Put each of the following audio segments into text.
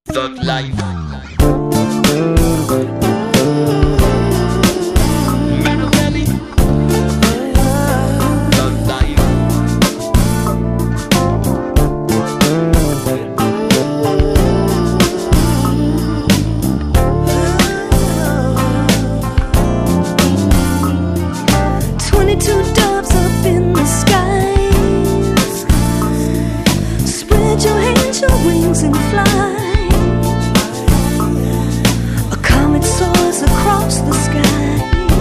Thug life. Machiavelli. Thug life. 22 doves up in the sky. Spread your hands, your wings and fly. A comet soars across the sky,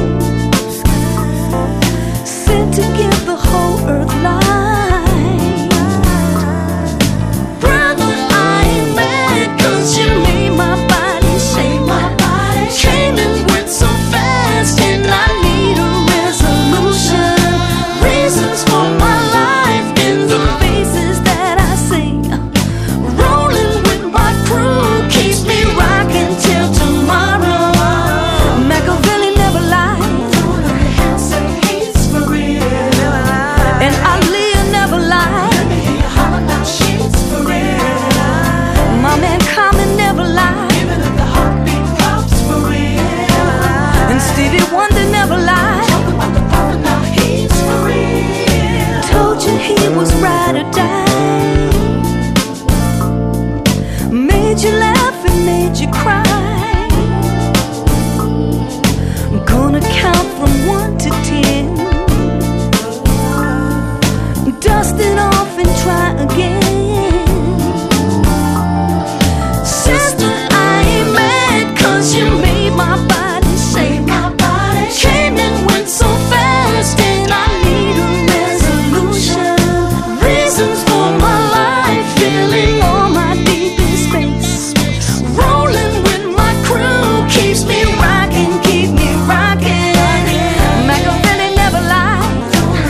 sent to give the whole earth light. Brother, I ain't mad 'cause you made my body shake. Came and went so fast and I need a resolution. Reasons for my life in the faces that I see. Rolling with my crew keeps me rocking till tomorrow. Machiavelli never lied, and Ali never lied. My man Common never lied, and Stevie Wonder never lied. Told you he was ride or die. Made you laugh and made you cry. I'm gonna count from 1 to 10. Dust it off and try again. Sister, I ain't mad 'cause you made my body shake. Came and went so fast and I need a resolution. Reasons for my life, feeling all my deepest space. Rolling with my crew keeps me rocking, keep me rocking. Machiavelli never lied,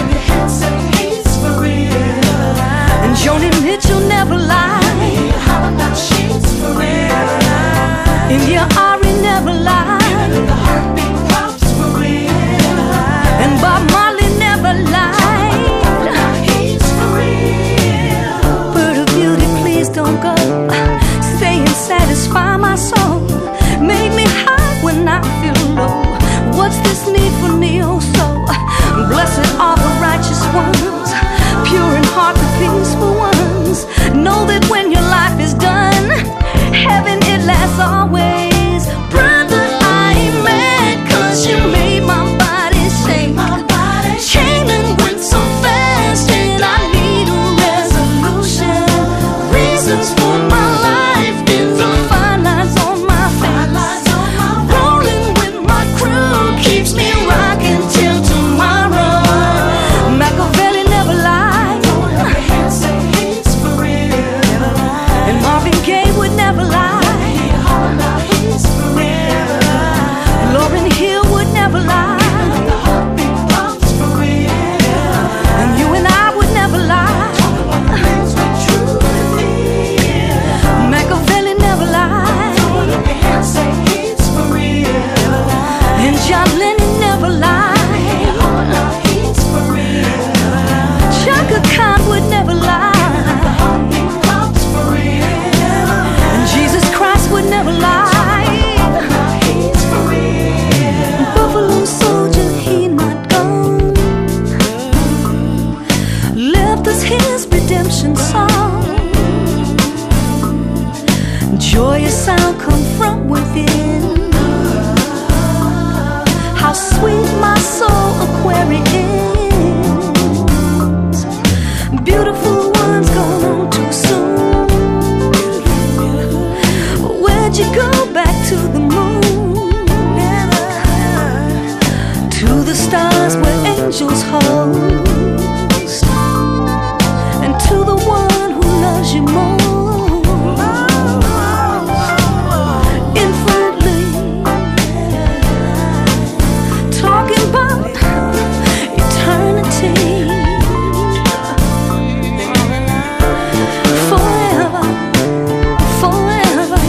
and Joni Mitchell never lied. India Ari never lied, and Bob Marley never lied. Bird of beauty, please don't go. Stay and satisfy my soul. Make me high when I feel low. What's this need for neo soul? Blessed are the righteous ones, pure in heart, the peaceful ones. Know that when your life is done, heaven it lasts always. Brother, I ain't mad 'cause you made my body shake. Came and went so fast and I need a resolution. Reasons for my life in the fine lines on my face. Rolling with my crew keeps me rocking till tomorrow. Machiavelli never lied, and Marvin Gaye would never lie. Lauryn Hill would never lie, and you and I would never lie. Machiavelli never lied, and John Lennon never lied. Chaka Khan would never lie, and Jesus Christ would never lie. Buffalo Soldier, he not gone, left us his redemption song. Joyous sound come from within. How sweet my soul Aquarius. Beautiful ones gone on too soon. Where'd you go? Back to the moon, to the stars where angels host, and to the one who loves you most. Infinitely talking about eternity. Forever, forever,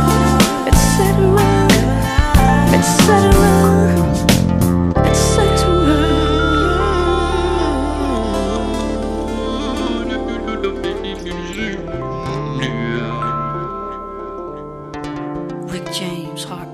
etc., etc., etc. like James Harper.